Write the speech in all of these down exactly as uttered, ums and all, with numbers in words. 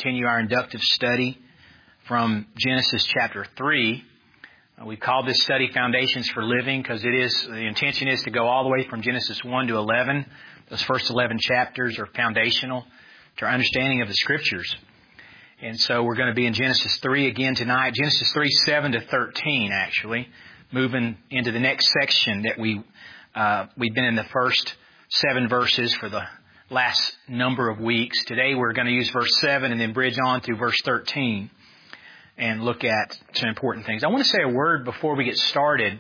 continue our inductive study from Genesis chapter three. Uh, we call this study Foundations for Living because it is, the intention is to go all the way from Genesis one to eleven. Those first eleven chapters are foundational to our understanding of the Scriptures. And so we're going to be in Genesis three again tonight. Genesis three, seven to thirteen, actually. Moving into the next section that we, uh, we've been in the first seven verses for the last number of weeks. Today we're going to use verse seven and then bridge on through verse thirteen and look at some important things. I want to say a word before we get started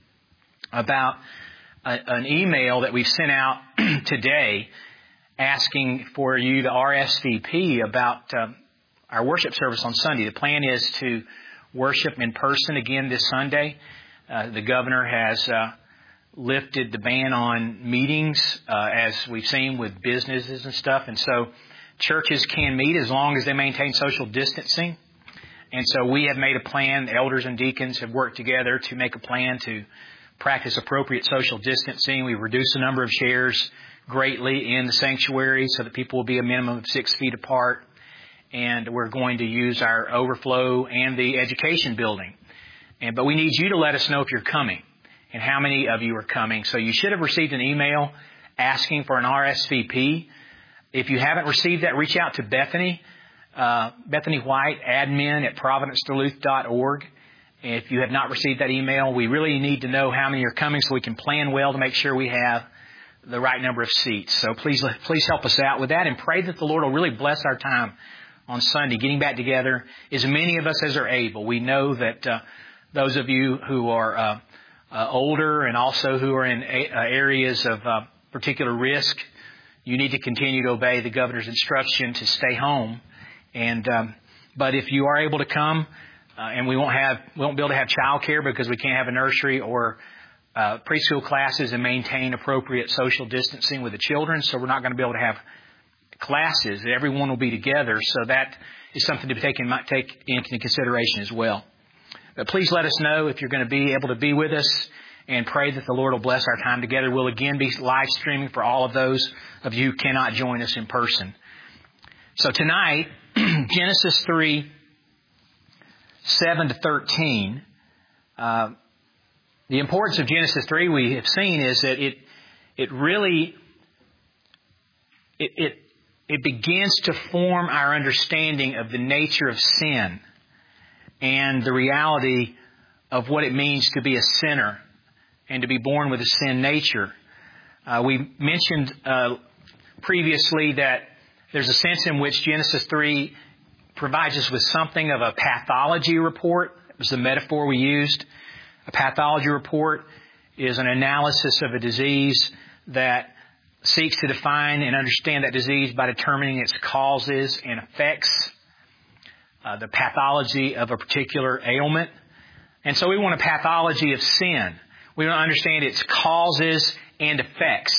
about a, an email that we've sent out today asking for you to R S V P about uh, our worship service on Sunday. The plan is to worship in person again this Sunday. Uh, the governor has uh, lifted the ban on meetings, uh, as we've seen with businesses and stuff. And so churches can meet as long as they maintain social distancing. And so we have made a plan. The elders and deacons have worked together to make a plan to practice appropriate social distancing. We've reduced the number of chairs greatly in the sanctuary so that people will be a minimum of six feet apart. And we're going to use our overflow and the education building. And but we need you to let us know if you're coming and how many of you are coming. So you should have received an email asking for an R S V P. If you haven't received that, reach out to Bethany, uh, Bethany White, admin at providence duluth dot org. If you have not received that email, we really need to know how many are coming so we can plan well to make sure we have the right number of seats. So please, please help us out with that and pray that the Lord will really bless our time on Sunday, getting back together, as many of us as are able. We know that uh, those of you who are uh, uh, older and also who are in a, uh, areas of uh, particular risk, you need to continue to obey the governor's instruction to stay home. And um, but if you are able to come, uh, and we won't have we won't be able to have childcare because we can't have a nursery or uh, preschool classes and maintain appropriate social distancing with the children, so we're not going to be able to have classes. Everyone will be together, so that is something to take, in, take into consideration as well. But please let us know if you're going to be able to be with us and pray that the Lord will bless our time together. We'll again be live streaming for all of those of you who cannot join us in person. So tonight, Genesis three, seven to thirteen. Uh, the importance of Genesis three we have seen is that it it really it, it It begins to form our understanding of the nature of sin and the reality of what it means to be a sinner and to be born with a sin nature. Uh, we mentioned uh, previously that there's a sense in which Genesis three provides us with something of a pathology report. It was the metaphor we used. A pathology report is an analysis of a disease that seeks to define and understand that disease by determining its causes and effects, uh, the pathology of a particular ailment. And so we want a pathology of sin. We want to understand its causes and effects.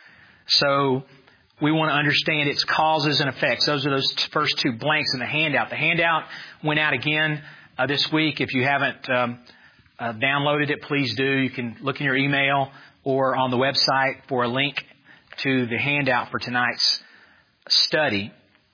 So we want to understand its causes and effects. Those are those first two blanks in the handout. The handout went out again uh, this week. If you haven't um, uh, downloaded it, please do. You can look in your email or on the website for a link to the handout for tonight's study.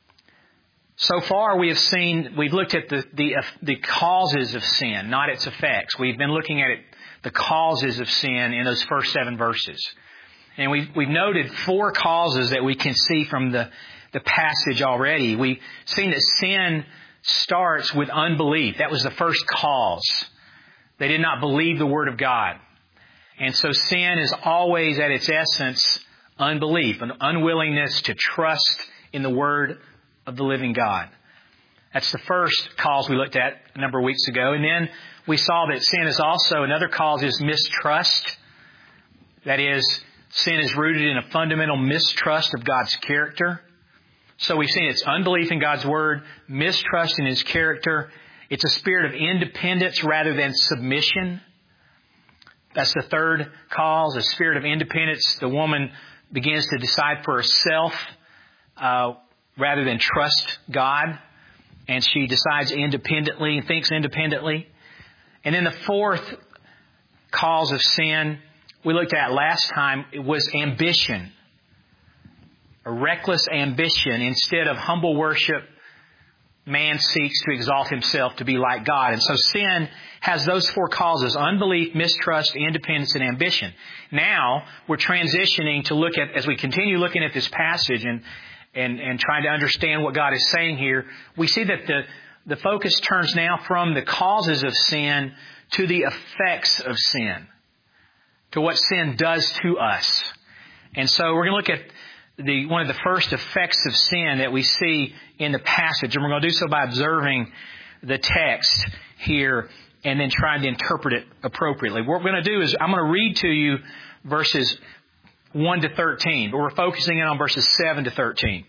So far we have seen, we've looked at the, the, uh, the causes of sin, not its effects. We've been looking at it, the causes of sin in those first seven verses. And we've, we've noted four causes that we can see from the, the passage already. We've seen that sin starts with unbelief. That was the first cause. They did not believe the Word of God. And so sin is always at its essence unbelief, an unwillingness to trust in the Word of the living God. That's the first cause we looked at a number of weeks ago. And then we saw that sin is also, another cause is mistrust. That is, sin is rooted in a fundamental mistrust of God's character. So we've seen it's unbelief in God's Word, mistrust in His character. It's a spirit of independence rather than submission. That's the third cause, a spirit of independence. The woman begins to decide for herself uh, rather than trust God. And she decides independently and thinks independently. And then the fourth cause of sin we looked at last time, it was ambition. A reckless ambition. Instead of humble worship, man seeks to exalt himself to be like God. And so sin has those four causes: unbelief, mistrust, independence, and ambition. Now, we're transitioning to look at, as we continue looking at this passage and, and, and trying to understand what God is saying here, we see that the, the focus turns now from the causes of sin to the effects of sin, to what sin does to us. And so we're going to look at the one of the first effects of sin that we see in the passage. And we're going to do so by observing the text here and then trying to interpret it appropriately. What we're going to do is I'm going to read to you verses one to thirteen, but we're focusing in on verses seven to thirteen.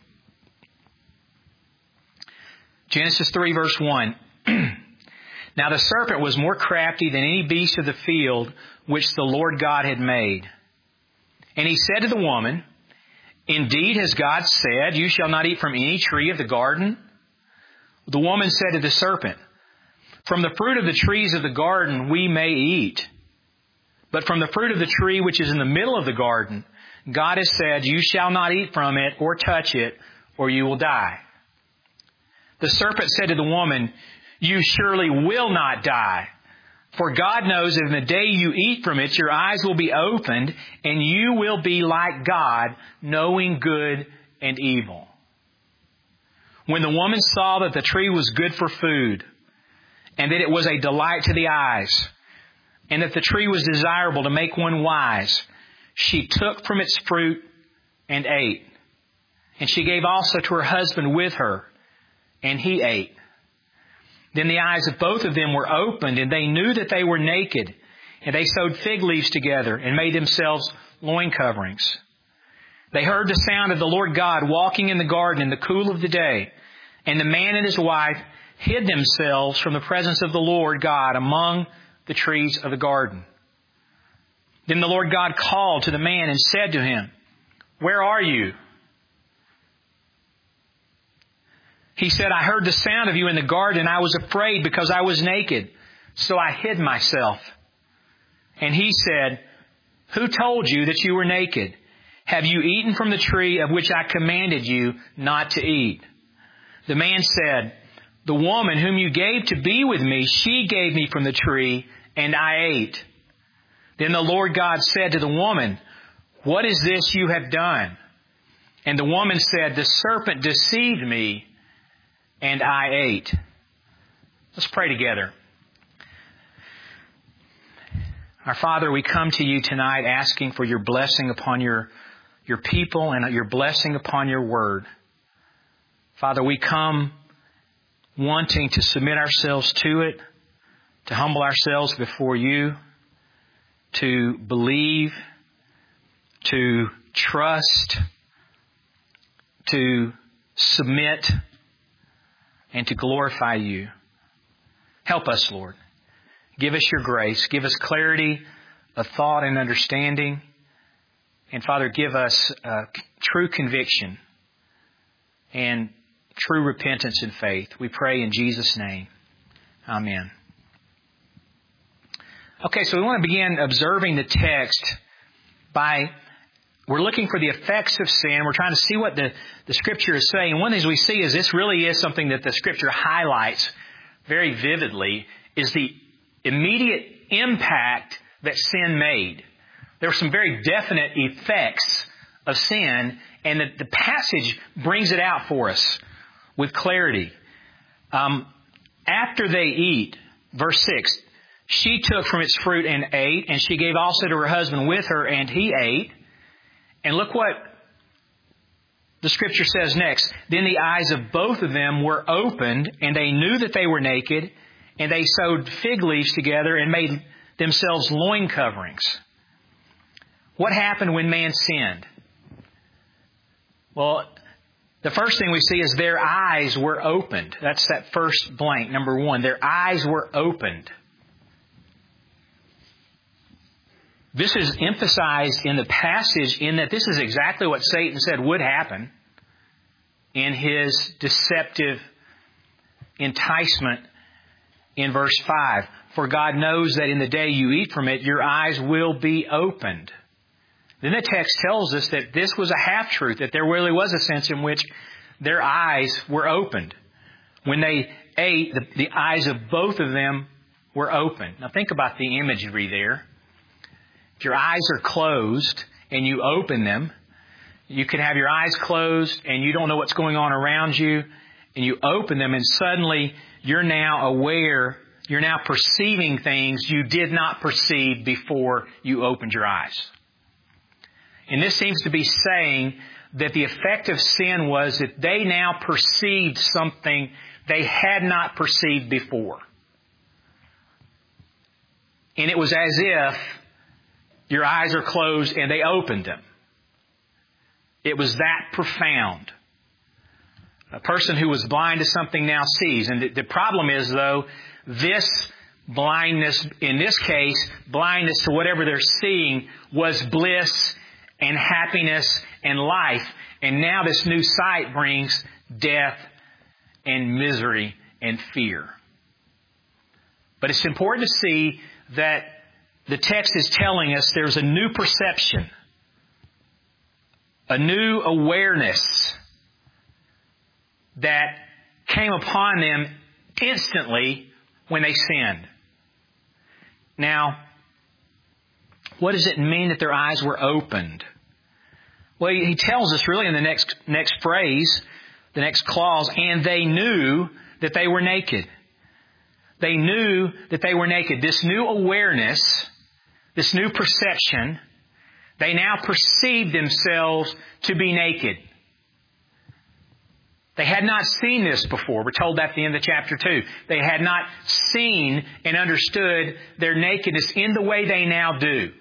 Genesis three, verse one. Now the serpent was more crafty than any beast of the field which the Lord God had made. And he said to the woman, Indeed, has God said, You shall not eat from any tree of the garden? The woman said to the serpent, From the fruit of the trees of the garden we may eat. But from the fruit of the tree which is in the middle of the garden, God has said, You shall not eat from it or touch it, or you will die. The serpent said to the woman, You surely will not die. For God knows that in the day you eat from it, your eyes will be opened, and you will be like God, knowing good and evil. When the woman saw that the tree was good for food, and that it was a delight to the eyes, and that the tree was desirable to make one wise, she took from its fruit and ate. And she gave also to her husband with her, and he ate. Then the eyes of both of them were opened, and they knew that they were naked. And they sewed fig leaves together and made themselves loin coverings. They heard the sound of the Lord God walking in the garden in the cool of the day. And the man and his wife hid themselves from the presence of the Lord God among the trees of the garden. Then the Lord God called to the man and said to him, Where are you? He said, I heard the sound of you in the garden. I was afraid because I was naked, so I hid myself. And he said, Who told you that you were naked? Have you eaten from the tree of which I commanded you not to eat? The man said, The woman whom you gave to be with me, she gave me from the tree, and I ate. Then the Lord God said to the woman, What is this you have done? And the woman said, The serpent deceived me, and I ate. Let's pray together. Our Father, we come to you tonight asking for your blessing upon your, your people and your blessing upon your word. Father, we come wanting to submit ourselves to it, to humble ourselves before you, to believe, to trust, to submit, and to glorify you. Help us, Lord. Give us your grace. Give us clarity of thought and understanding. And Father, give us uh, true conviction and true repentance and faith. We pray in Jesus' name. Amen. Okay, so we want to begin observing the text by, we're looking for the effects of sin. We're trying to see what the, the Scripture is saying. And one of the things we see is this really is something that the Scripture highlights very vividly, is the immediate impact that sin made. There were some very definite effects of sin, and the, the passage brings it out for us with clarity. Um, after they eat, verse six, she took from its fruit and ate, and she gave also to her husband with her, and he ate. And look what the Scripture says next. Then the eyes of both of them were opened, and they knew that they were naked, and they sewed fig leaves together and made themselves loin coverings. What happened when man sinned? Well, the first thing we see is their eyes were opened. That's that first blank, number one. Their eyes were opened. This is emphasized in the passage in that this is exactly what Satan said would happen in his deceptive enticement in verse five. For God knows that in the day you eat from it, your eyes will be opened. Then the text tells us that this was a half-truth, that there really was a sense in which their eyes were opened. When they ate, the, the eyes of both of them were open. Now think about the imagery there. If your eyes are closed and you open them, you could have your eyes closed and you don't know what's going on around you, and you open them and suddenly you're now aware, you're now perceiving things you did not perceive before you opened your eyes. And this seems to be saying that the effect of sin was that they now perceived something they had not perceived before. And it was as if your eyes are closed and they opened them. It was that profound. A person who was blind to something now sees. And the, the problem is, though, this blindness, in this case, blindness to whatever they're seeing, was bliss and happiness and life. And now this new sight brings death and misery and fear. But it's important to see that the text is telling us there's a new perception, a new awareness that came upon them instantly when they sinned. Now, what does it mean that their eyes were opened? Well, he tells us really in the next next phrase, the next clause, and they knew that they were naked. They knew that they were naked. This new awareness, this new perception, they now perceived themselves to be naked. They had not seen this before. We're told that at the end of chapter two. They had not seen and understood their nakedness in the way they now do.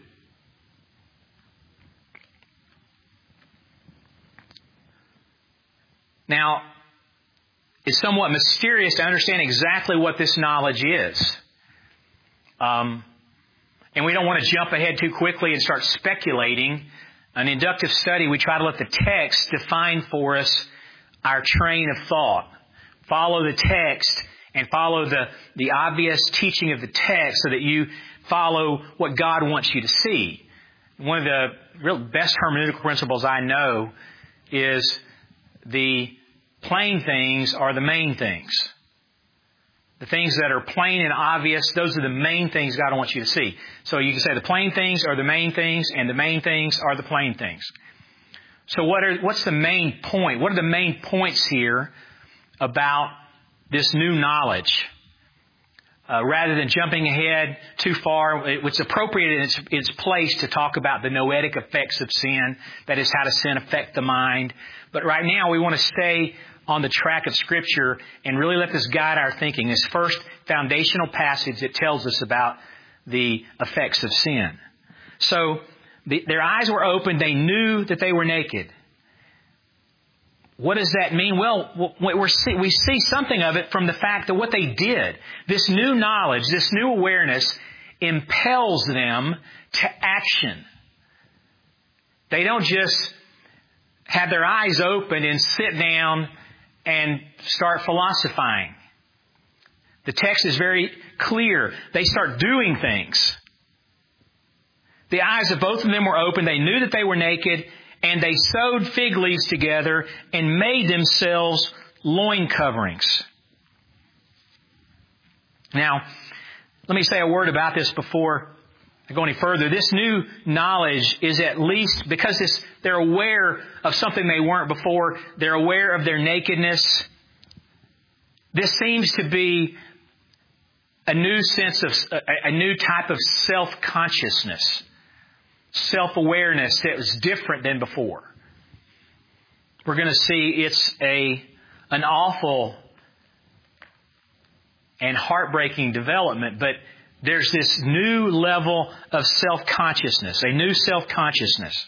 Now, it's somewhat mysterious to understand exactly what this knowledge is. Um, and we don't want to jump ahead too quickly and start speculating. An inductive study, we try to let the text define for us our train of thought. Follow the text and follow the, the obvious teaching of the text so that you follow what God wants you to see. One of the real best hermeneutical principles I know is the plain things are the main things. The things that are plain and obvious, those are the main things God wants you to see. So you can say the plain things are the main things and the main things are the plain things. So what are, what's the main point? What are the main points here about this new knowledge? Uh, rather than jumping ahead too far, it's appropriate in its, its place to talk about the noetic effects of sin. That is, how does sin affect the mind? But right now we want to stay on the track of Scripture and really let this guide our thinking. This first foundational passage that tells us about the effects of sin. So, the, their eyes were open. They knew that they were naked. What does that mean? Well, we're see, we see something of it from the fact that what they did, this new knowledge, this new awareness, impels them to action. They don't just have their eyes open and sit down and start philosophizing. The text is very clear. They start doing things. The eyes of both of them were open. They knew that they were naked, and they sewed fig leaves together and made themselves loin coverings. Now, let me say a word about this before I go any further. This new knowledge is at least, because this, they're aware of something they weren't before, they're aware of their nakedness. This seems to be a new sense of, a, a new type of self-consciousness, self-awareness that was different than before. We're going to see it's a an awful and heartbreaking development, but there's this new level of self-consciousness, a new self-consciousness.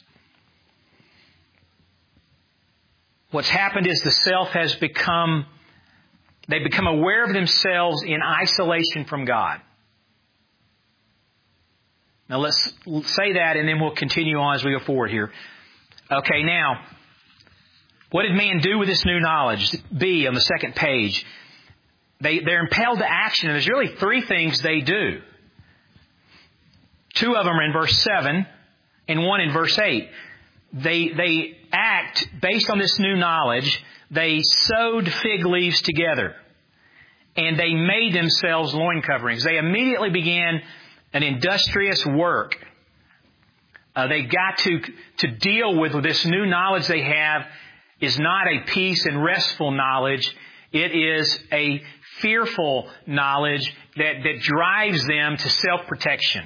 What's happened is the self has become, they become aware of themselves in isolation from God. Now let's say that and then we'll continue on as we go forward here. Okay, now, what did man do with this new knowledge? B, on the second page. They, they're impelled to action, and there's really three things they do. Two of them are in verse seven and one in verse eight. They, they act based on this new knowledge. They sewed fig leaves together. and they made themselves loin coverings. They immediately began an industrious work. Uh, they got to, to deal with this new knowledge they have is not a peace and restful knowledge. It is a fearful knowledge that, that drives them to self-protection.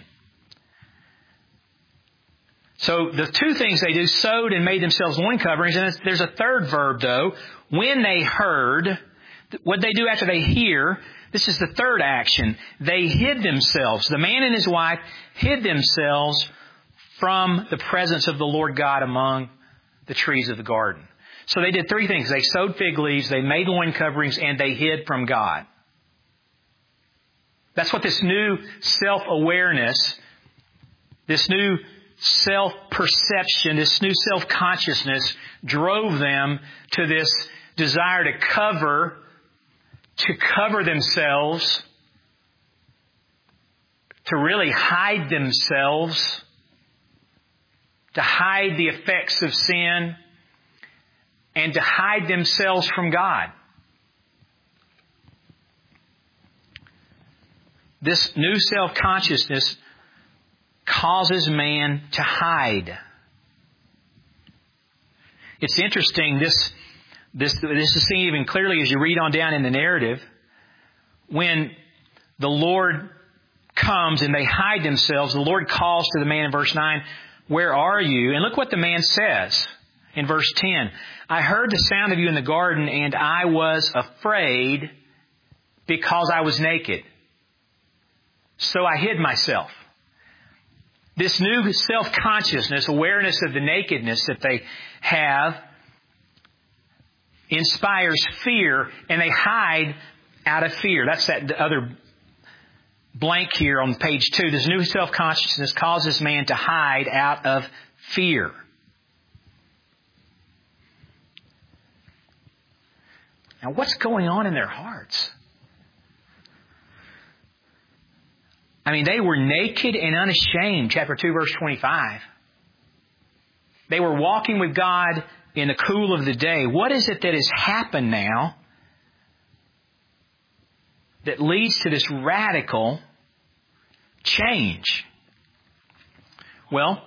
So the two things they do, sewed and made themselves loin coverings. And there's a third verb, though. When they heard, what they do after they hear, this is the third action. They hid themselves. The man and his wife hid themselves from the presence of the Lord God among the trees of the garden. So they did three things. They sewed fig leaves, they made loin coverings, and they hid from God. That's what this new self-awareness, this new self-perception, this new self-consciousness drove them to this desire to cover, to cover themselves, to really hide themselves, to hide the effects of sin, and to hide themselves from God. This new self-consciousness causes man to hide. It's interesting, this, this, this is seen even clearly as you read on down in the narrative. When the Lord comes and they hide themselves, the Lord calls to the man in verse nine, "Where are you?" And look what the man says in verse ten. "I heard the sound of you in the garden, and I was afraid because I was naked. So I hid myself." This new self-consciousness, awareness of the nakedness that they have, inspires fear, and they hide out of fear. That's that other blank here on page two. This new self-consciousness causes man to hide out of fear. Now, what's going on in their hearts? I mean, they were naked and unashamed, chapter two, verse twenty-five. They were walking with God in the cool of the day. What is it that has happened now that leads to this radical change? Well,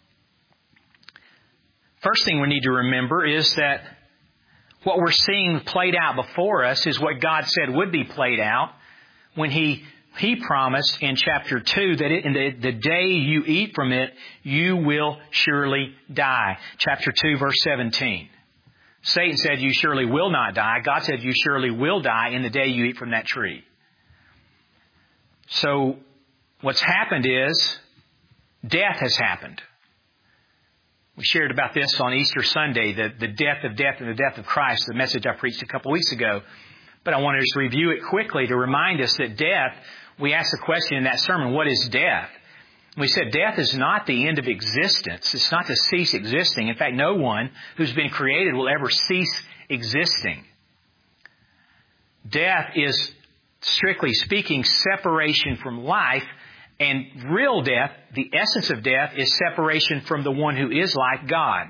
first thing we need to remember is that what we're seeing played out before us is what God said would be played out when He He promised in chapter two that it, in the, the day you eat from it, you will surely die. Chapter two, verse seventeen. Satan said, "You surely will not die." God said, "You surely will die in the day you eat from that tree." So what's happened is death has happened. We shared about this on Easter Sunday, the, the death of death and the death of Christ, the message I preached a couple of weeks ago. But I want to just review it quickly to remind us that death, we asked the question in that sermon, what is death? We said death is not the end of existence. It's not to cease existing. In fact, no one who's been created will ever cease existing. Death is, strictly speaking, separation from life. And real death, the essence of death, is separation from the one who is life, God.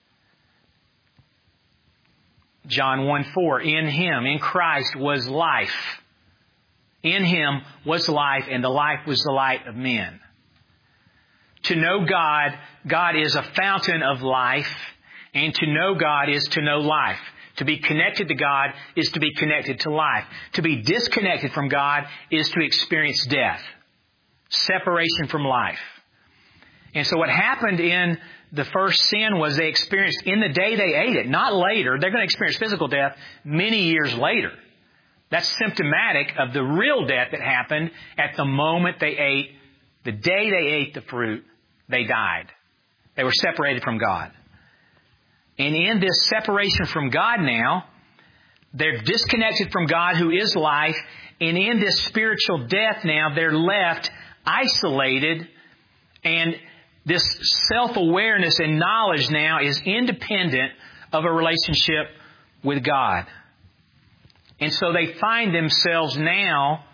John one four, in Him, in Christ, was life. In Him was life, and the life was the light of men. To know God, God is a fountain of life, and to know God is to know life. To be connected to God is to be connected to life. To be disconnected from God is to experience death. Separation from life. And so what happened in the first sin was they experienced in the day they ate it, not later. They're going to experience physical death many years later. That's symptomatic of the real death that happened at the moment they ate. The day they ate the fruit, they died. They were separated from God. And in this separation from God now, they're disconnected from God who is life. And in this spiritual death now, they're left isolated, and this self-awareness and knowledge now is independent of a relationship with God. And so they find themselves now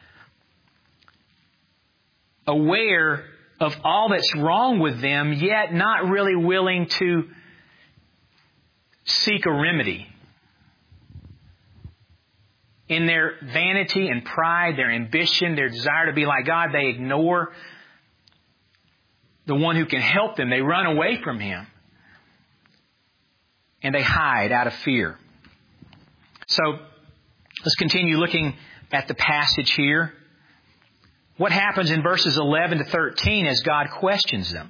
aware of all that's wrong with them, yet not really willing to seek a remedy. In their vanity and pride, their ambition, their desire to be like God, they ignore the one who can help them. They run away from Him. And they hide out of fear. So, let's continue looking at the passage here. What happens in verses eleven to thirteen as God questions them?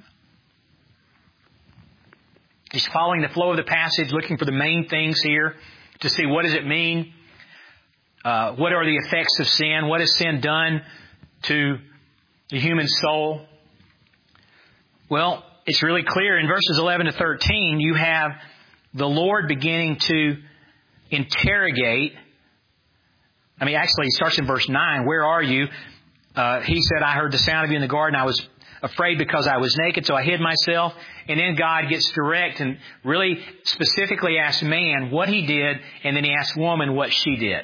He's following the flow of the passage, looking for the main things here to see what does it mean? Uh, what are the effects of sin? What has sin done to the human soul? Well, it's really clear in verses eleven to thirteen, you have the Lord beginning to interrogate. I mean, actually, it starts in verse nine. Where are you? Uh, he said, I heard the sound of you in the garden. I was afraid because I was naked, so I hid myself. And then God gets direct and really specifically asks man what he did, and then He asks woman what she did.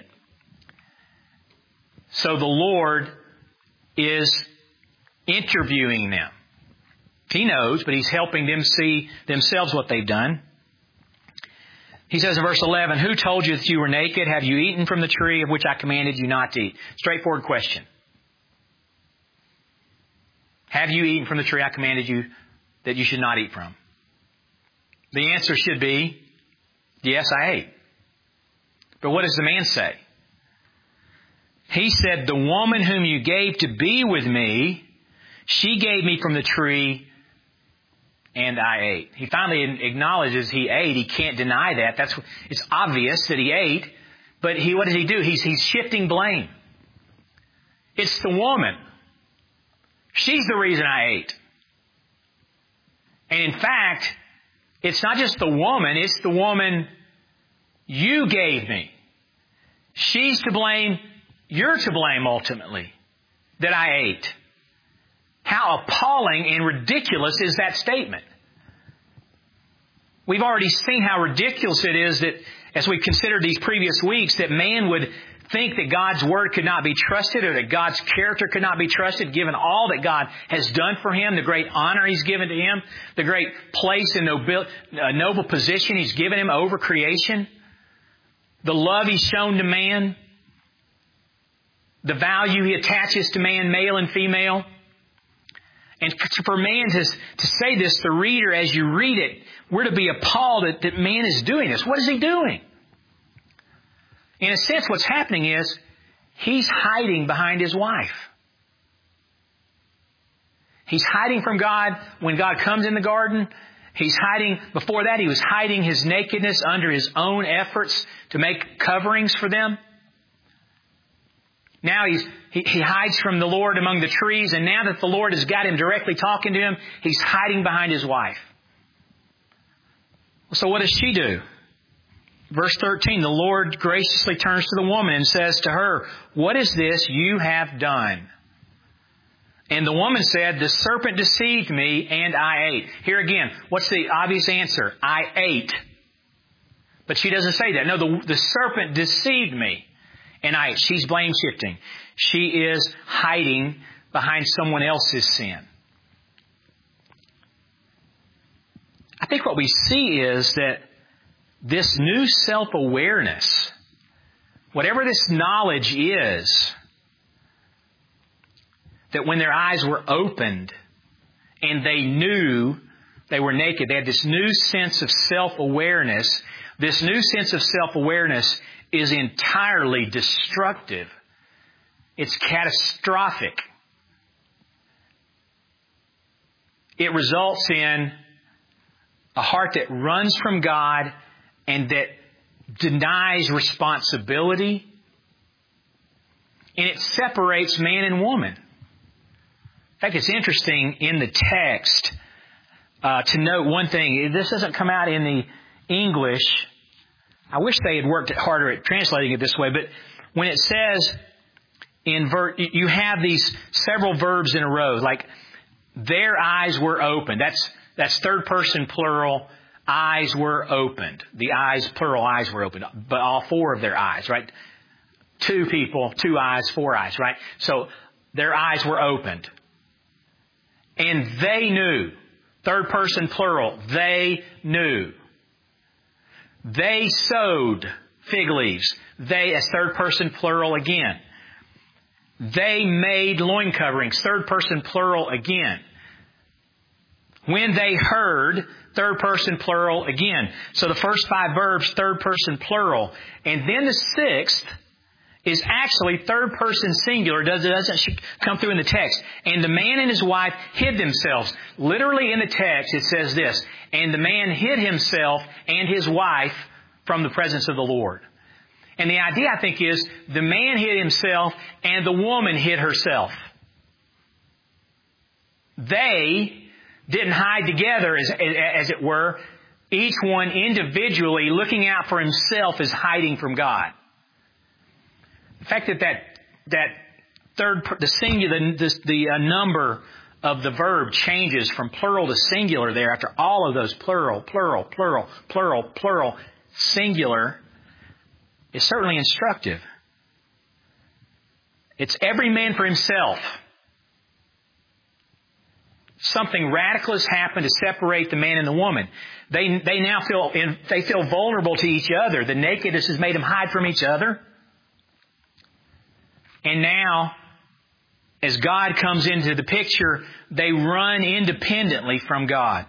So the Lord is interviewing them. He knows, but He's helping them see themselves what they've done. He says in verse eleven, who told you that you were naked? Have you eaten from the tree of which I commanded you not to eat? Straightforward question. Have you eaten from the tree I commanded you that you should not eat from? The answer should be, yes, I ate. But what does the man say? He said, the woman whom you gave to be with me, she gave me from the tree and I ate. He finally acknowledges he ate. He can't deny that. That's it's obvious that he ate. But he, what does he do? He's, he's shifting blame. It's the woman. She's the reason I ate. And in fact, it's not just the woman, it's the woman you gave me. She's to blame, you're to blame ultimately, that I ate. How appalling and ridiculous is that statement? We've already seen how ridiculous it is that, as we considered these previous weeks, that man would think that God's Word could not be trusted or that God's character could not be trusted, given all that God has done for him, the great honor He's given to him, the great place and noble, uh, noble position He's given him over creation, the love He's shown to man, the value He attaches to man, male and female. And for man to, to say this, the reader, as you read it, we're to be appalled that, that man is doing this. What is he doing? In a sense, what's happening is he's hiding behind his wife. He's hiding from God when God comes in the garden. He's hiding, before that, he was hiding his nakedness under his own efforts to make coverings for them. Now he's, he, he hides from the Lord among the trees, and now that the Lord has got him directly talking to him, he's hiding behind his wife. So what does she do? Verse thirteen, the Lord graciously turns to the woman and says to her, what is this you have done? And the woman said, the serpent deceived me and I ate. Here again, what's the obvious answer? I ate. But she doesn't say that. No, the, the serpent deceived me and I ate. She's blame shifting. She is hiding behind someone else's sin. I think what we see is that this new self-awareness, whatever this knowledge is, that when their eyes were opened and they knew they were naked, they had this new sense of self-awareness. This new sense of self-awareness is entirely destructive. It's catastrophic. It results in a heart that runs from God and that denies responsibility. And it separates man and woman. In fact, it's interesting in the text uh, to note one thing. This doesn't come out in the English. I wish they had worked harder at translating it this way. But when it says in ver- you have these several verbs in a row, like their eyes were opened. That's that's third person plural. Eyes were opened. The eyes, plural eyes were opened. But all four of their eyes, right? Two people, two eyes, four eyes, right? So their eyes were opened. And they knew. Third person plural. They knew. They sewed fig leaves. they, as third person plural again. They made loin coverings, third person plural again. When they heard, third person plural again. So the first five verbs, third person plural. And then the sixth is actually third person singular. Does, it doesn't come through in the text. And the man and his wife hid themselves. Literally in the text it says this. And the man hid himself and his wife from the presence of the Lord. And the idea, I think, is the man hid himself and the woman hid herself. They didn't hide together, as, as it were. Each one individually looking out for himself is hiding from God. The fact that that, that third, the singular, the, the uh, number of the verb changes from plural to singular there after all of those plural, plural, plural, plural, plural, singular is certainly instructive. It's every man for himself. Something radical has happened to separate the man and the woman. They they now feel in, they feel vulnerable to each other. The nakedness has made them hide from each other. And now, as God comes into the picture, they run independently from God.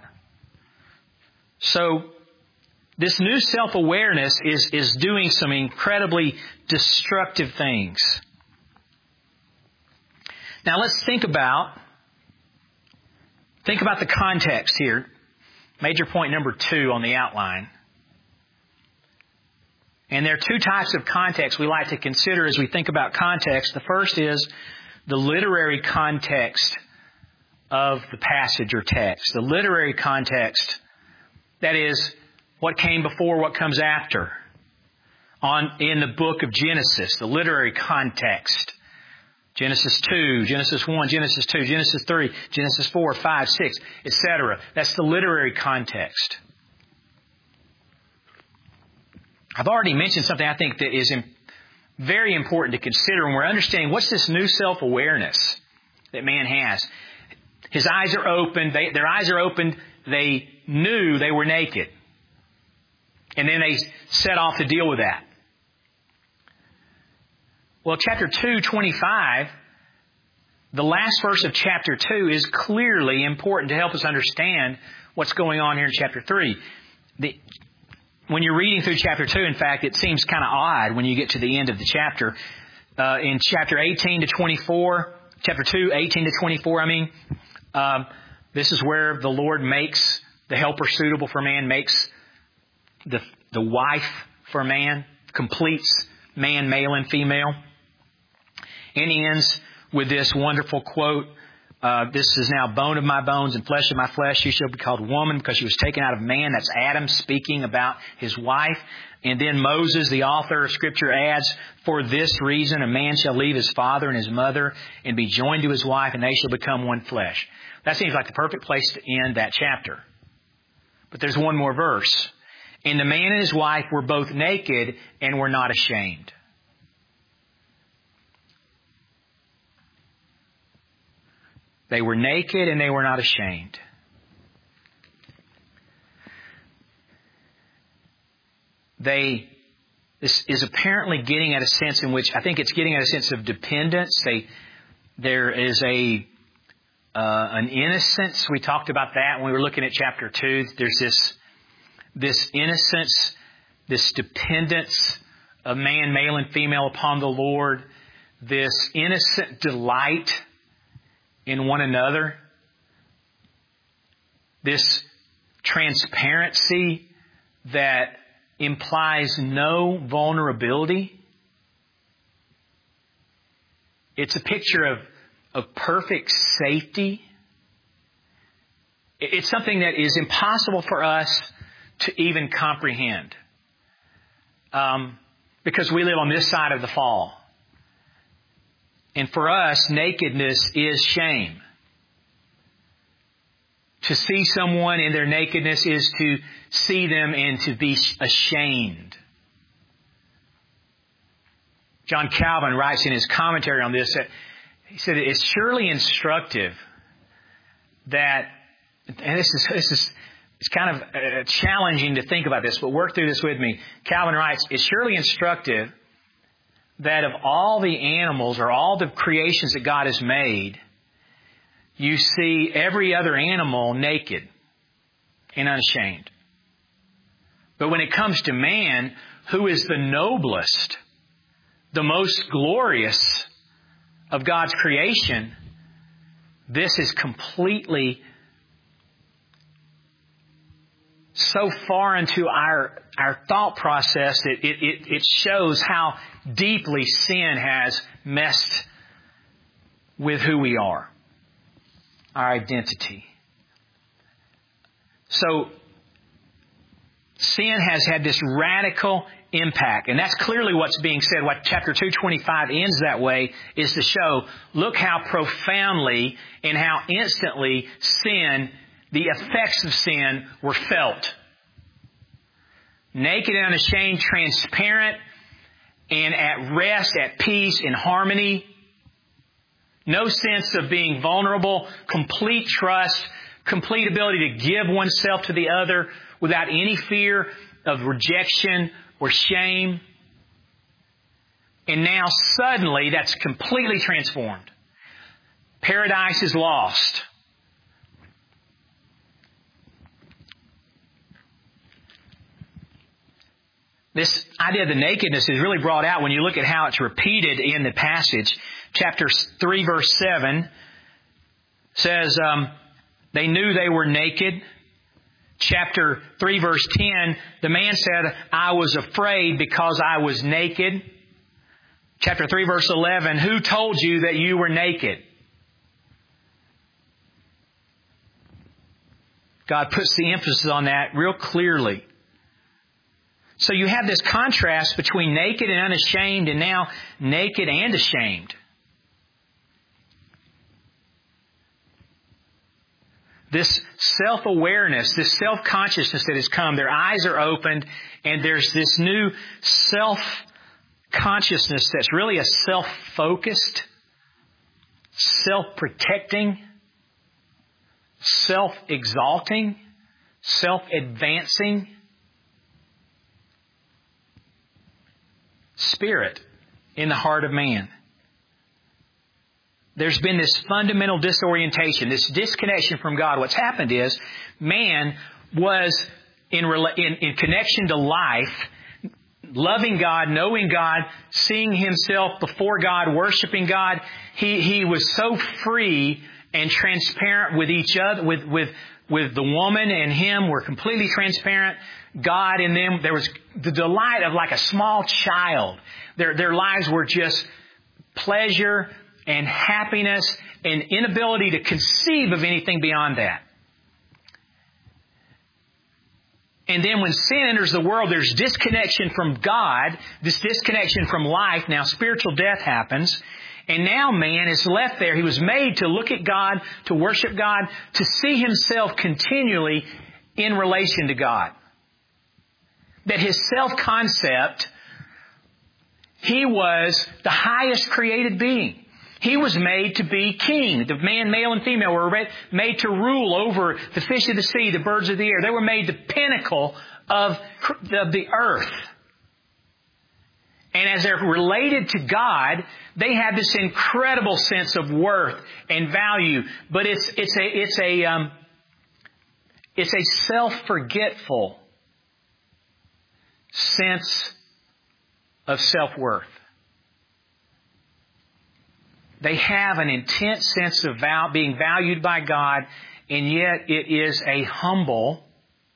So, this new self-awareness is, is doing some incredibly destructive things. Now let's think about Think about the context here. Major point number two on the outline. And there are two types of context we like to consider as we think about context. The first is the literary context of the passage or text. The literary context, that is, what came before, what comes after. On in the book of Genesis, the literary context. Genesis two, Genesis one, Genesis two, Genesis three, Genesis four, five, six, et cetera. That's the literary context. I've already mentioned something I think that is very important to consider when we're understanding what's this new self-awareness that man has. His eyes are opened. They, their eyes are opened. They knew they were naked. And then they set off to deal with that. Well, chapter two, twenty-five, the last verse of chapter two is clearly important to help us understand what's going on here in chapter three. The, when you're reading through chapter two, in fact, it seems kind of odd when you get to the end of the chapter. Uh, in chapter eighteen to twenty-four, chapter two, eighteen to twenty-four, I mean, um, this is where the Lord makes the helper suitable for man, makes the, the wife for man, completes man, male and female. And he ends with this wonderful quote, uh, this is now bone of my bones and flesh of my flesh. She shall be called woman because she was taken out of man. That's Adam speaking about his wife. And then Moses, the author of Scripture, adds, for this reason a man shall leave his father and his mother and be joined to his wife, and they shall become one flesh. That seems like the perfect place to end that chapter. But there's one more verse. And the man and his wife were both naked and were not ashamed. They were naked and they were not ashamed. They, this is apparently getting at a sense in which, I think it's getting at a sense of dependence. They, there is a, uh, an innocence. We talked about that when we were looking at chapter two. There's this, this innocence, this dependence of man, male and female upon the Lord. This innocent delight in one another, this transparency that implies no vulnerability. It's a picture of, of perfect safety. It's something that is impossible for us to even comprehend, um, because we live on this side of the fall. And for us, nakedness is shame. To see someone in their nakedness is to see them and to be ashamed. John Calvin writes in his commentary on this that he said it's surely instructive that, and this is this is it's kind of challenging to think about this, but work through this with me. Calvin writes, it's surely instructive that of all the animals or all the creations that God has made, you see every other animal naked and unashamed. But when it comes to man, who is the noblest, the most glorious of God's creation, this is completely so far into our our thought process that it, it, it shows how deeply sin has messed with who we are, our identity. So sin has had this radical impact, and that's clearly what's being said. What chapter two twenty-five ends that way is to show, look how profoundly and how instantly sin, the effects of sin, were felt. Naked and unashamed, transparent, and at rest, at peace, in harmony. No sense of being vulnerable, complete trust, complete ability to give oneself to the other without any fear of rejection or shame. And now suddenly that's completely transformed. Paradise is lost. This idea of the nakedness is really brought out when you look at how it's repeated in the passage. Chapter three, verse seven says, um, they knew they were naked. Chapter three, verse ten, the man said, I was afraid because I was naked. Chapter three, verse eleven, who told you that you were naked? God puts the emphasis on that real clearly. So you have this contrast between naked and unashamed, and now naked and ashamed. This self-awareness, this self-consciousness that has come, their eyes are opened, and there's this new self-consciousness that's really a self-focused, self-protecting, self-exalting, self-advancing spirit in the heart of man. There's been this fundamental disorientation, this disconnection from God. What's happened is man was in, in, in connection to life, loving God, knowing God, seeing himself before God, worshiping God. He, he was so free and transparent with each other, with, with, with the woman and him were completely transparent. God in them, there was the delight of like a small child. Their, their lives were just pleasure and happiness and inability to conceive of anything beyond that. And then when sin enters the world, there's disconnection from God, this disconnection from life. Now spiritual death happens. And now man is left there. He was made to look at God, to worship God, to see himself continually in relation to God. That his self-concept, he was the highest created being. He was made to be king. The man, male and female, were made to rule over the fish of the sea, the birds of the air. They were made the pinnacle of the earth. And as they're related to God, they have this incredible sense of worth and value. But it's it's a it's a um, it's a self-forgetful sense of self-worth. They have an intense sense of val- being valued by God, and yet it is a humble,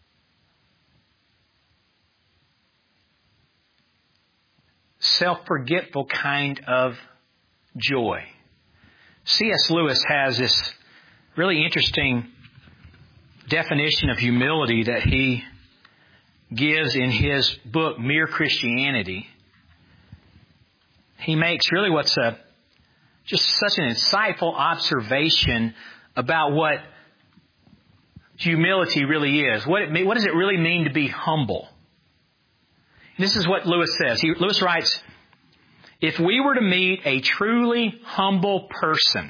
self-forgetful kind of joy. C S Lewis has this really interesting definition of humility that he gives in his book, Mere Christianity. He makes really what's a just such an insightful observation about what humility really is. What it, what does it really mean to be humble? This is what Lewis says. He, Lewis writes, if we were to meet a truly humble person,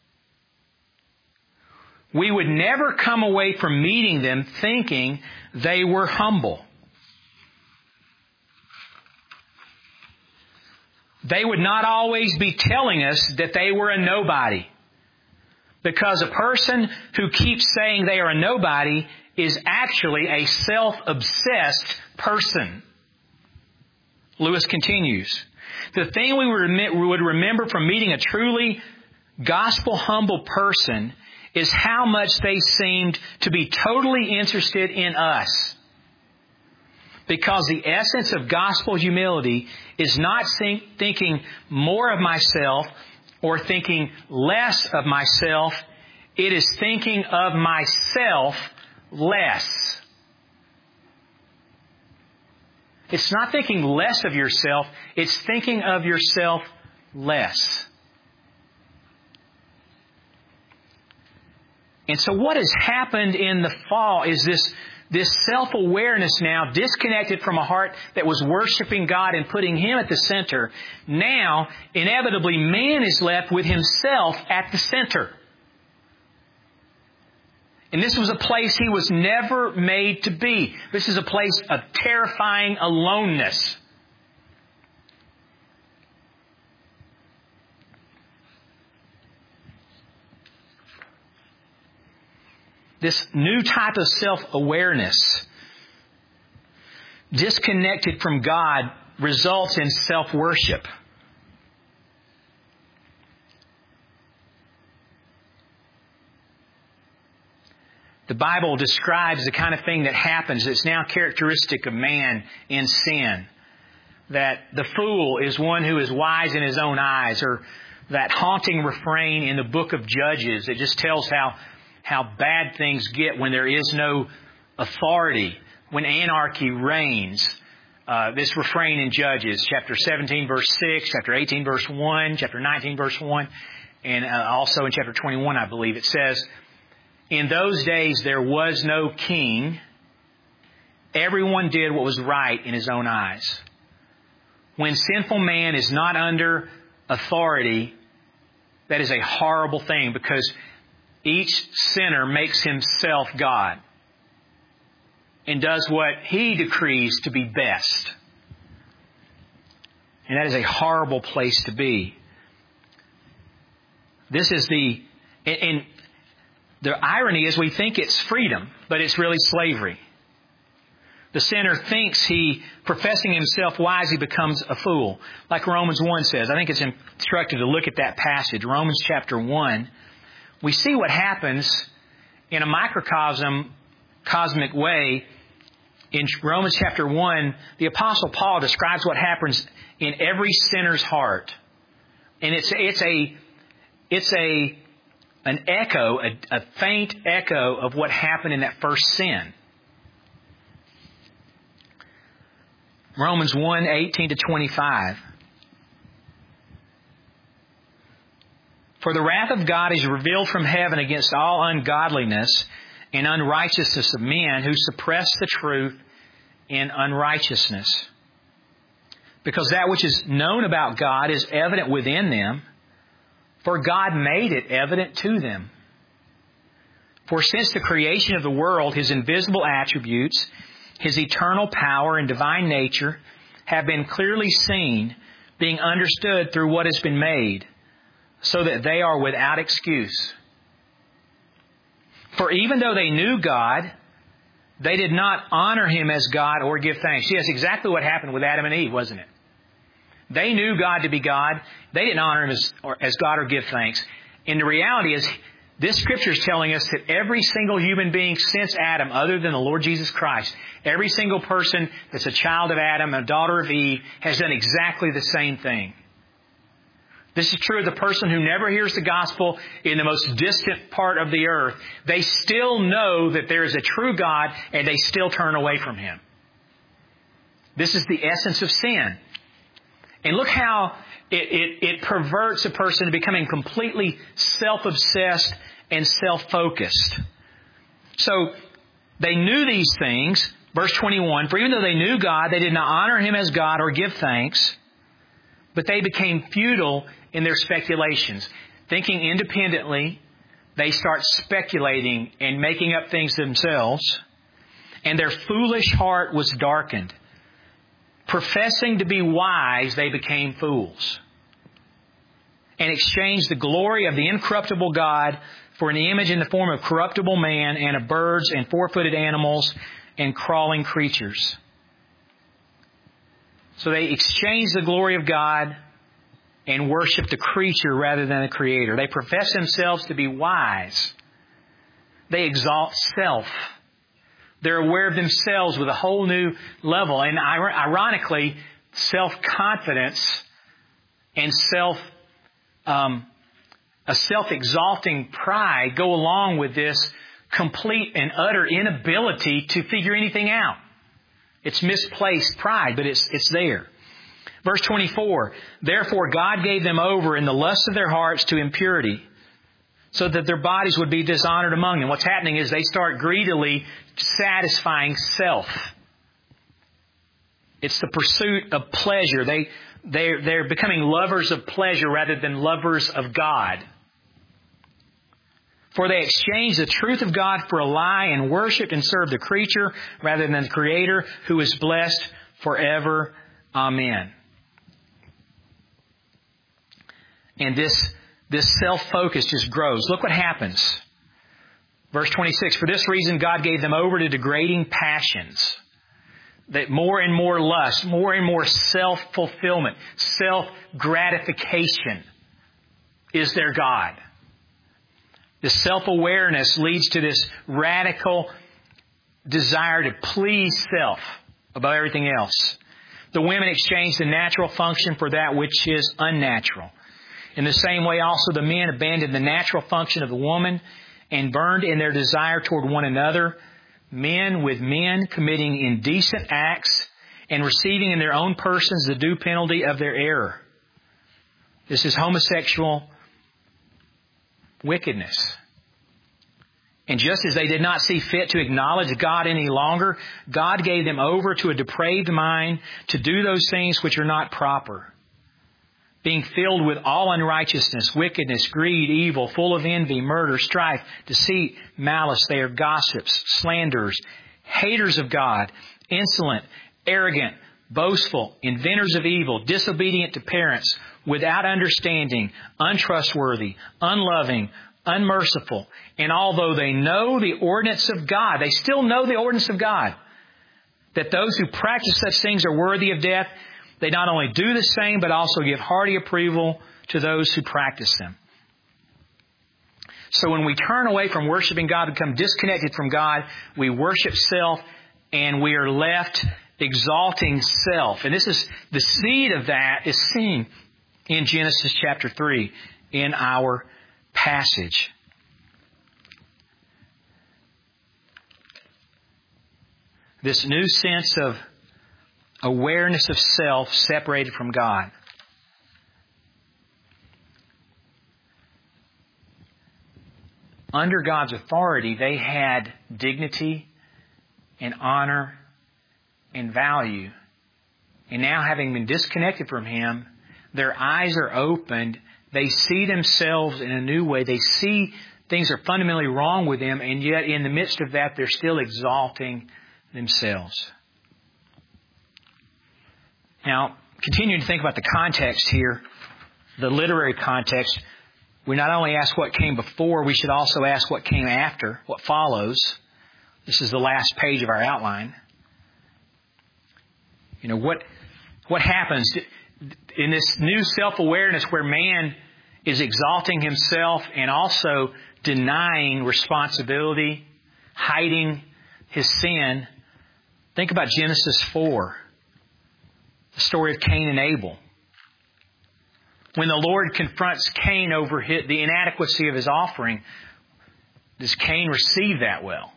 we would never come away from meeting them thinking they were humble. they would not always be telling us that they were a nobody. Because a person who keeps saying they are a nobody is actually a self-obsessed person. Lewis continues, the thing we would remember from meeting a truly gospel-humble person is how much they seemed to be totally interested in us. Because the essence of gospel humility is not thinking more of myself or thinking less of myself. It is thinking of myself less. It's not thinking less of yourself. It's thinking of yourself less. And so what has happened in the fall is this, this self-awareness now, disconnected from a heart that was worshiping God and putting Him at the center. Now, inevitably, man is left with himself at the center. And this was a place he was never made to be. This is a place of terrifying aloneness. This new type of self-awareness, disconnected from God, results in self-worship. The Bible describes the kind of thing that happens that's now characteristic of man in sin. That the fool is one who is wise in his own eyes, or that haunting refrain in the book of Judges that just tells how how bad things get when there is no authority, when anarchy reigns. Uh, this refrain in Judges, chapter seventeen, verse six, chapter eighteen, verse one, chapter nineteen, verse one, and uh, also in chapter twenty-one, I believe, it says, in those days there was no king. Everyone did what was right in his own eyes. When sinful man is not under authority, that is a horrible thing, because each sinner makes himself God and does what he decrees to be best. And that is a horrible place to be. This is the... And the irony is we think it's freedom, but it's really slavery. The sinner thinks he, professing himself wise, he becomes a fool. Like Romans one says. I think it's instructive to look at that passage. Romans chapter one. We see what happens in a microcosm, cosmic way. In Romans chapter one, the Apostle Paul describes what happens in every sinner's heart. And it's, it's a, it's a, an echo, a, a faint echo of what happened in that first sin. Romans one, eighteen to twenty-five. For the wrath of God is revealed from heaven against all ungodliness and unrighteousness of men who suppress the truth in unrighteousness. Because that which is known about God is evident within them, for God made it evident to them. For since the creation of the world, His invisible attributes, His eternal power and divine nature have been clearly seen, being understood through what has been made, so that they are without excuse. For even though they knew God, they did not honor Him as God or give thanks. See, that's exactly what happened with Adam and Eve, wasn't it? They knew God to be God. They didn't honor Him as, or, as God or give thanks. And the reality is, this Scripture is telling us that every single human being since Adam, other than the Lord Jesus Christ, every single person that's a child of Adam, a daughter of Eve, has done exactly the same thing. This is true of the person who never hears the gospel in the most distant part of the earth. They still know that there is a true God, and they still turn away from Him. This is the essence of sin. And look how it, it, it perverts a person to becoming completely self-obsessed and self-focused. So they knew these things. Verse twenty-one, for even though they knew God, they did not honor Him as God or give thanks, but they became futile in their speculations. Thinking independently, they start speculating and making up things themselves, and their foolish heart was darkened. Professing to be wise, they became fools, and exchanged the glory of the incorruptible God for an image in the form of corruptible man and of birds and four-footed animals and crawling creatures. So they exchanged the glory of God and worshiped the creature rather than the Creator. They profess themselves to be wise. They exalt self. They're aware of themselves with a whole new level. And ironically, self-confidence and self, um, a self-exalting pride go along with this complete and utter inability to figure anything out. It's misplaced pride, but it's it's there. Verse twenty-four, therefore God gave them over in the lust of their hearts to impurity, so that their bodies would be dishonored among them. What's happening is they start greedily satisfying self. It's the pursuit of pleasure. They, they're, they're becoming lovers of pleasure rather than lovers of God. For they exchanged the truth of God for a lie and worshipped and served the creature rather than the Creator, who is blessed forever. Amen. And this This self-focus just grows. Look what happens. Verse twenty-six, for this reason God gave them over to degrading passions. That more and more lust, more and more self-fulfillment, self-gratification is their God. This self-awareness leads to this radical desire to please self above everything else. The women exchange the natural function for that which is unnatural. In the same way, also, the men abandoned the natural function of the woman and burned in their desire toward one another, men with men committing indecent acts and receiving in their own persons the due penalty of their error. This is homosexual wickedness. And just as they did not see fit to acknowledge God any longer, God gave them over to a depraved mind to do those things which are not proper. Being filled with all unrighteousness, wickedness, greed, evil, full of envy, murder, strife, deceit, malice. They are gossips, slanderers, haters of God, insolent, arrogant, boastful, inventors of evil, disobedient to parents, without understanding, untrustworthy, unloving, unmerciful. And although they know the ordinance of God, they still know the ordinance of God, that those who practice such things are worthy of death, they not only do the same, but also give hearty approval to those who practice them. So when we turn away from worshiping God, become disconnected from God, we worship self, and we are left exalting self. And this is the seed of that is seen in Genesis chapter three in our passage. This new sense of awareness of self separated from God. Under God's authority, they had dignity and honor and value. And now, having been disconnected from Him, their eyes are opened. They see themselves in a new way. They see things are fundamentally wrong with them, and yet in the midst of that, they're still exalting themselves. Now, continuing to think about the context here, the literary context, we not only ask what came before, we should also ask what came after, what follows. This is the last page of our outline. You know, what what happens in this new self-awareness where man is exalting himself and also denying responsibility, hiding his sin. Think about Genesis four. The story of Cain and Abel. When the Lord confronts Cain over his, the inadequacy of his offering, does Cain receive that well?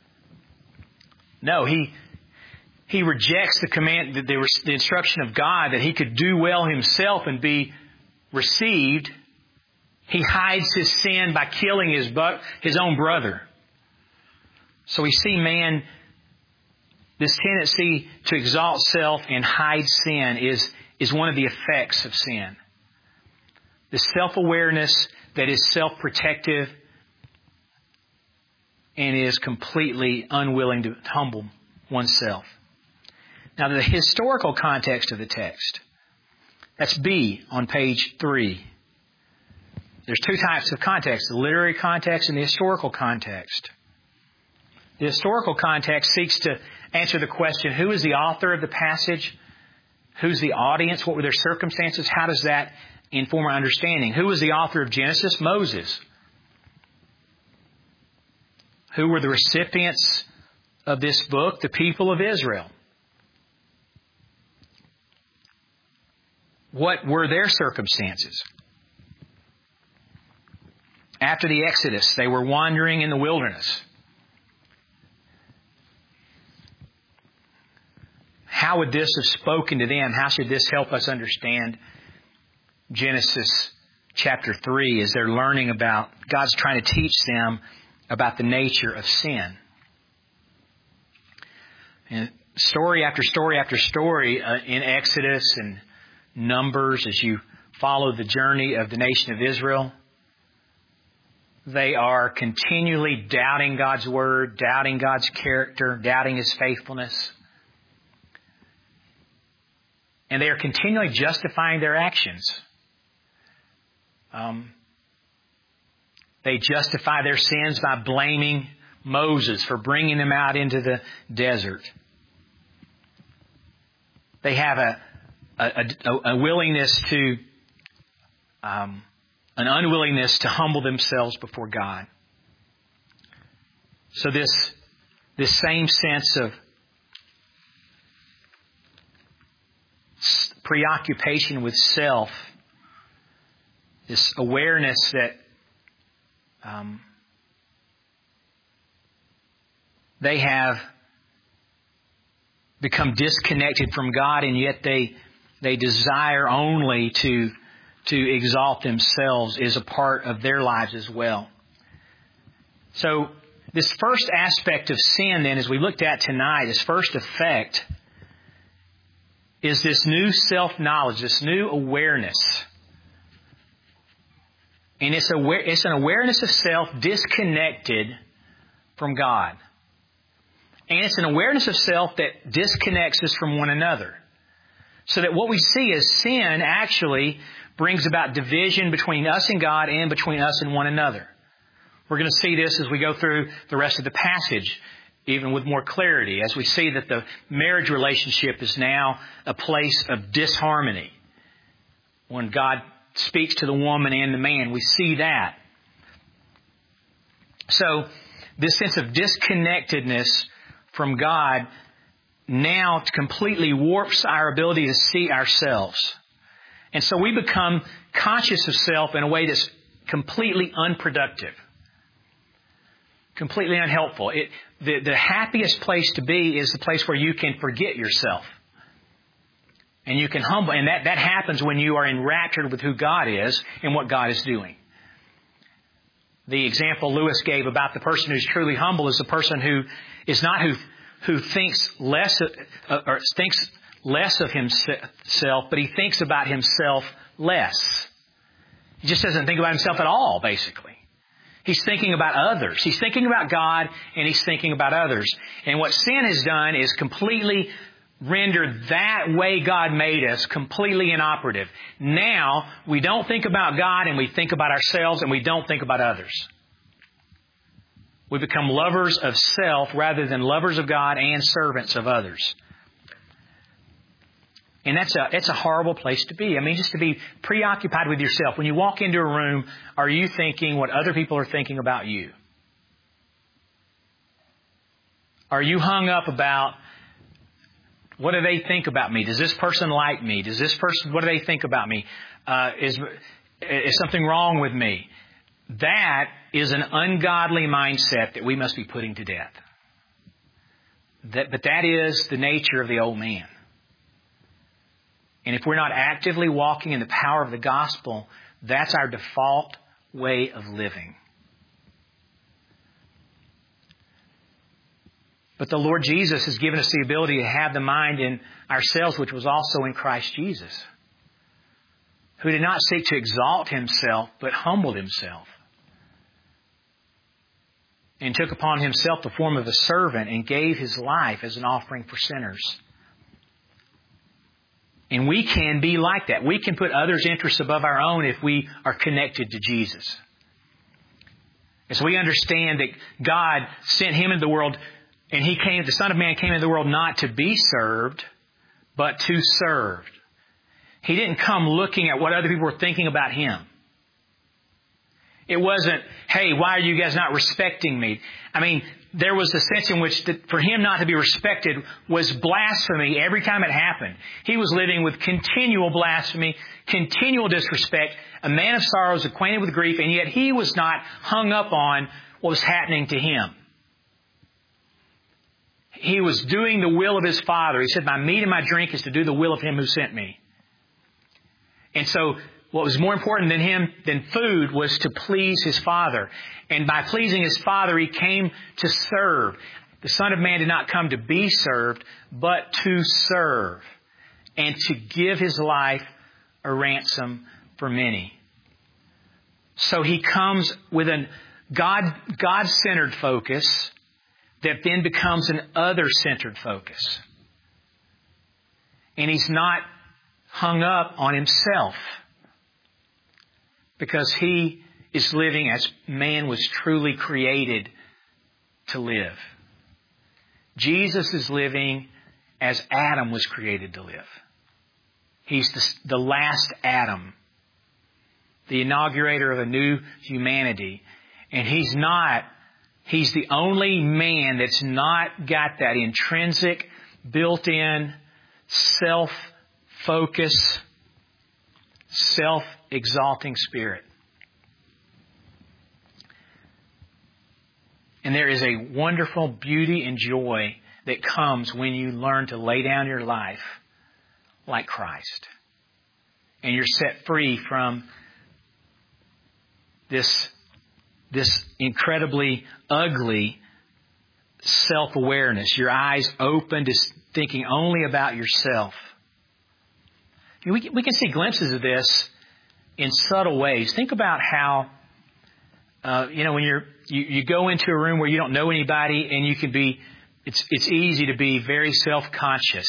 No, he he rejects the command, the, the instruction of God that he could do well himself and be received. He hides his sin by killing his his own brother. So we see man. This tendency to exalt self and hide sin is, is one of the effects of sin. The self-awareness that is self-protective and is completely unwilling to humble oneself. Now, the historical context of the text. That's B on page three. There's two types of context, the literary context and the historical context. The historical context seeks to answer the question, who is the author of the passage? Who's the audience? What were their circumstances? How does that inform our understanding? Who was the author of Genesis? Moses. Who were the recipients of this book? The people of Israel. What were their circumstances? After the Exodus, they were wandering in the wilderness. How would this have spoken to them? How should this help us understand Genesis chapter three as they're learning about, God's trying to teach them about the nature of sin? And story after story after story uh, in Exodus and Numbers, as you follow the journey of the nation of Israel, they are continually doubting God's Word, doubting God's character, doubting His faithfulness. And they are continually justifying their actions. Um, they justify their sins by blaming Moses for bringing them out into the desert. They have a, a, a, a willingness to, um, an unwillingness to humble themselves before God. So this, this same sense of preoccupation with self, this awareness that um, they have become disconnected from God, and yet they they desire only to to exalt themselves, is a part of their lives as well. So this first aspect of sin, then, as we looked at tonight, this first effect is this new self-knowledge, this new awareness. And it's, aware, it's an awareness of self disconnected from God. And it's an awareness of self that disconnects us from one another. So that what we see is sin actually brings about division between us and God and between us and one another. We're going to see this as we go through the rest of the passage, even with more clarity, as we see that the marriage relationship is now a place of disharmony. When God speaks to the woman and the man, we see that. So, this sense of disconnectedness from God now completely warps our ability to see ourselves. And so we become conscious of self in a way that's completely unproductive. Completely unhelpful. It, the, the happiest place to be is the place where you can forget yourself. And you can humble. And that, that happens when you are enraptured with who God is and what God is doing. The example Lewis gave about the person who's truly humble is the person who is not who who thinks less of, uh, or thinks less of himself, but he thinks about himself less. He just doesn't think about himself at all, basically. He's thinking about others. He's thinking about God, and he's thinking about others. And what sin has done is completely rendered that way God made us completely inoperative. Now, we don't think about God, and we think about ourselves, and we don't think about others. We become lovers of self rather than lovers of God and servants of others. And that's a, it's a horrible place to be. I mean, just to be preoccupied with yourself. When you walk into a room, are you thinking what other people are thinking about you? Are you hung up about, what do they think about me? Does this person like me? Does this person, what do they think about me? Uh, is, is something wrong with me? That is an ungodly mindset that we must be putting to death. That, but that is the nature of the old man. And if we're not actively walking in the power of the gospel, that's our default way of living. But the Lord Jesus has given us the ability to have the mind in ourselves, which was also in Christ Jesus, who did not seek to exalt himself, but humbled himself, and took upon himself the form of a servant and gave his life as an offering for sinners. And we can be like that. We can put others' interests above our own if we are connected to Jesus. As we understand that God sent Him into the world, and He came, the Son of Man came into the world not to be served, but to serve. He didn't come looking at what other people were thinking about Him. It wasn't, hey, why are you guys not respecting me? I mean, there was a sense in which that for Him not to be respected was blasphemy every time it happened. He was living with continual blasphemy, continual disrespect, a man of sorrows, acquainted with grief, and yet He was not hung up on what was happening to Him. He was doing the will of His Father. He said, my meat and my drink is to do the will of Him who sent me. And so what was more important than Him, than food, was to please His Father. And by pleasing His Father, He came to serve. The Son of Man did not come to be served, but to serve and to give His life a ransom for many. So He comes with a God, God-centered focus that then becomes an other-centered focus. And He's not hung up on Himself, because He is living as man was truly created to live. Jesus is living as Adam was created to live. He's the, the last Adam, the inaugurator of a new humanity. And He's not, He's the only man that's not got that intrinsic, built-in, self-focus, self-exalting spirit. And there is a wonderful beauty and joy that comes when you learn to lay down your life like Christ. And you're set free from this, this incredibly ugly self-awareness. Your eyes open to thinking only about yourself. We can, we can see glimpses of this in subtle ways. Think about how, uh, you know, when you're you, you go into a room where you don't know anybody, and you can be, it's it's easy to be very self-conscious.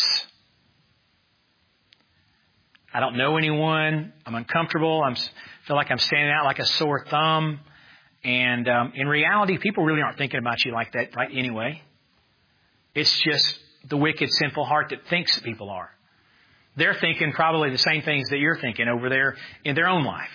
I don't know anyone. I'm uncomfortable. I feel like I'm standing out like a sore thumb. And um, in reality, people really aren't thinking about you like that, right? Anyway, it's just the wicked, sinful heart that thinks that people are. They're thinking probably the same things that you're thinking over there in their own life.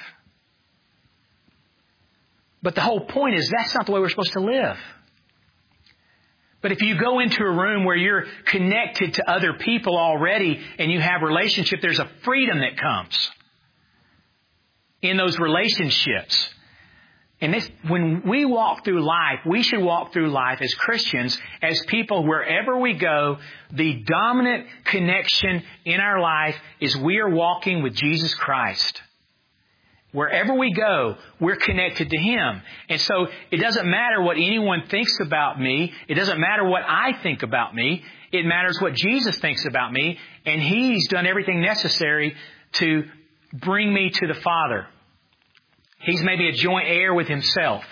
But the whole point is that's not the way we're supposed to live. But if you go into a room where you're connected to other people already and you have relationship, there's a freedom that comes in those relationships. And this, when we walk through life, we should walk through life as Christians, as people wherever we go. The dominant connection in our life is we are walking with Jesus Christ. Wherever we go, we're connected to Him. And so it doesn't matter what anyone thinks about me. It doesn't matter what I think about me. It matters what Jesus thinks about me. And He's done everything necessary to bring me to the Father. He's made me a joint heir with Himself.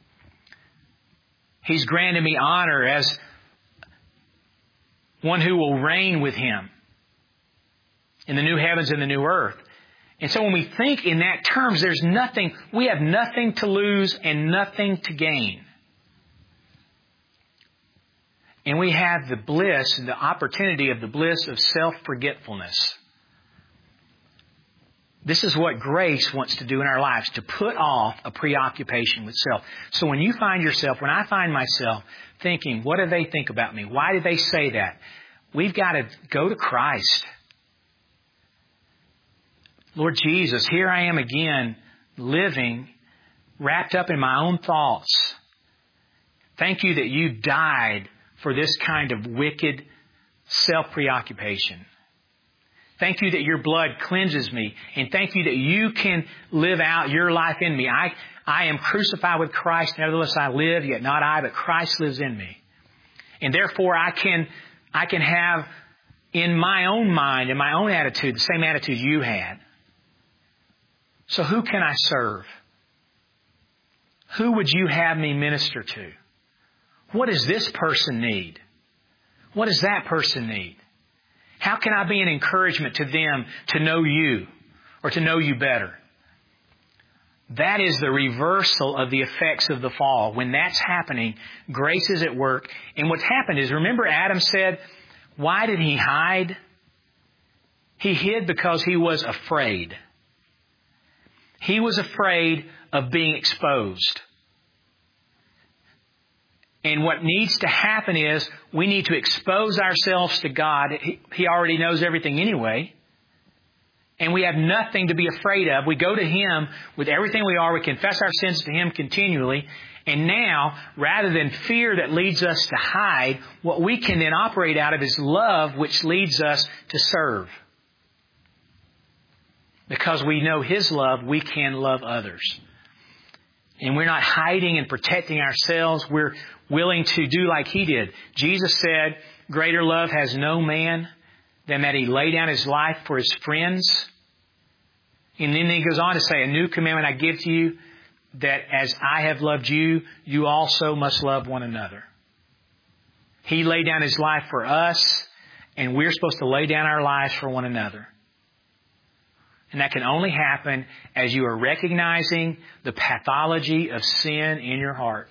He's granted me honor as one who will reign with Him in the new heavens and the new earth. And so when we think in that terms, there's nothing, we have nothing to lose and nothing to gain. And we have the bliss and the opportunity of the bliss of self-forgetfulness. This is what grace wants to do in our lives, to put off a preoccupation with self. So when you find yourself, when I find myself thinking, what do they think about me? Why did they say that? We've got to go to Christ. Lord Jesus, here I am again, living, wrapped up in my own thoughts. Thank You that You died for this kind of wicked self-preoccupation. Thank You that Your blood cleanses me. And thank You that You can live out Your life in me. I, I am crucified with Christ. Nevertheless, I live, yet not I, but Christ lives in me. And therefore, I can, I can have in my own mind, in my own attitude, the same attitude You had. So who can I serve? Who would You have me minister to? What does this person need? What does that person need? How can I be an encouragement to them to know you or to know you better? That is the reversal of the effects of the fall. When that's happening, grace is at work. And what's happened is, remember Adam said, why did he hide? He hid because he was afraid. He was afraid of being exposed. And what needs to happen is we need to expose ourselves to God. He, he already knows everything anyway. And we have nothing to be afraid of. We go to Him with everything we are. We confess our sins to Him continually. And now, rather than fear that leads us to hide, what we can then operate out of is love, which leads us to serve. Because we know His love, we can love others. And we're not hiding and protecting ourselves. We're willing to do like He did. Jesus said, greater love has no man than that He lay down His life for His friends. And then He goes on to say, a new commandment I give to you, that as I have loved you, you also must love one another. He laid down His life for us, and we're supposed to lay down our lives for one another. And that can only happen as you are recognizing the pathology of sin in your heart.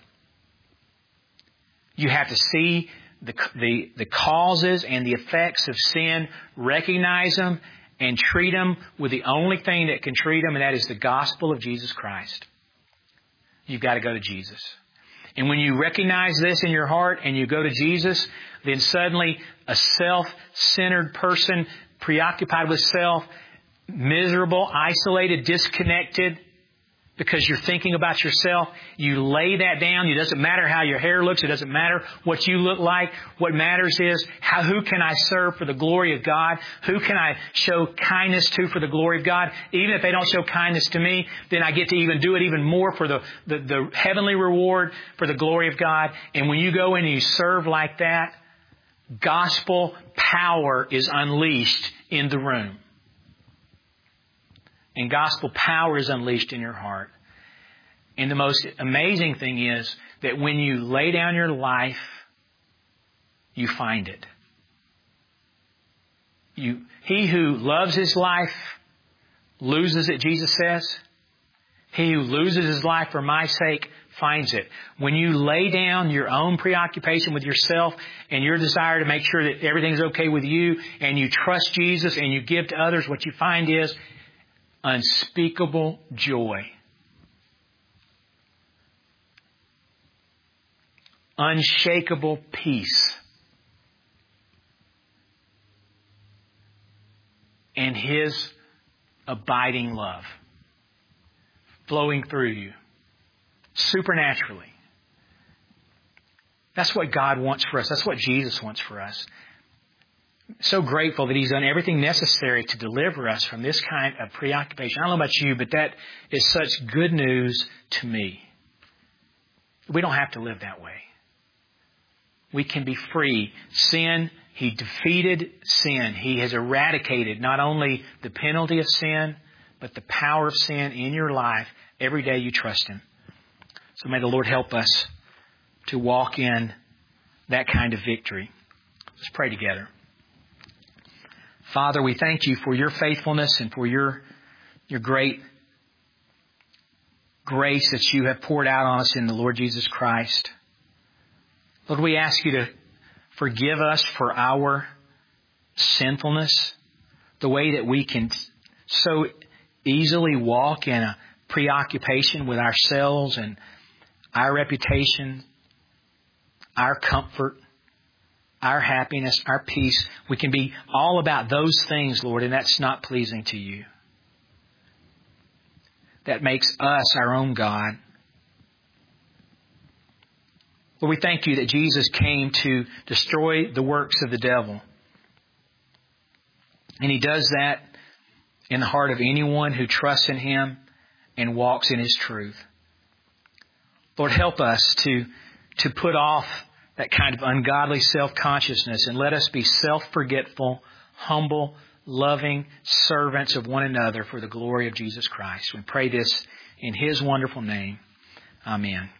You have to see the, the, the causes and the effects of sin, recognize them, and treat them with the only thing that can treat them, and that is the gospel of Jesus Christ. You've got to go to Jesus. And when you recognize this in your heart and you go to Jesus, then suddenly a self-centered person, preoccupied with self, miserable, isolated, disconnected, because you're thinking about yourself, you lay that down. It doesn't matter how your hair looks. It doesn't matter what you look like. What matters is, how, who can I serve for the glory of God? Who can I show kindness to for the glory of God? Even if they don't show kindness to me, then I get to even do it even more for the, the, the heavenly reward for the glory of God. And when you go in and you serve like that, gospel power is unleashed in the room. And gospel power is unleashed in your heart. And the most amazing thing is that when you lay down your life, you find it. You, he who loves his life loses it, Jesus says. He who loses his life for my sake finds it. When you lay down your own preoccupation with yourself and your desire to make sure that everything's okay with you, and you trust Jesus and you give to others, what you find is unspeakable joy. Unshakable peace. And His abiding love flowing through you supernaturally. That's what God wants for us. That's what Jesus wants for us. So grateful that He's done everything necessary to deliver us from this kind of preoccupation. I don't know about you, but that is such good news to me. We don't have to live that way. We can be free. Sin, He defeated sin. He has eradicated not only the penalty of sin, but the power of sin in your life every day you trust Him. So may the Lord help us to walk in that kind of victory. Let's pray together. Father, we thank You for Your faithfulness and for Your, your great grace that You have poured out on us in the Lord Jesus Christ. Lord, we ask You to forgive us for our sinfulness, the way that we can so easily walk in a preoccupation with ourselves and our reputation, our comfort, our happiness, our peace. We can be all about those things, Lord, and that's not pleasing to You. That makes us our own God. Lord, we thank You that Jesus came to destroy the works of the devil. And He does that in the heart of anyone who trusts in Him and walks in His truth. Lord, help us to, to put off that kind of ungodly self-consciousness, and let us be self-forgetful, humble, loving servants of one another for the glory of Jesus Christ. We pray this in His wonderful name. Amen.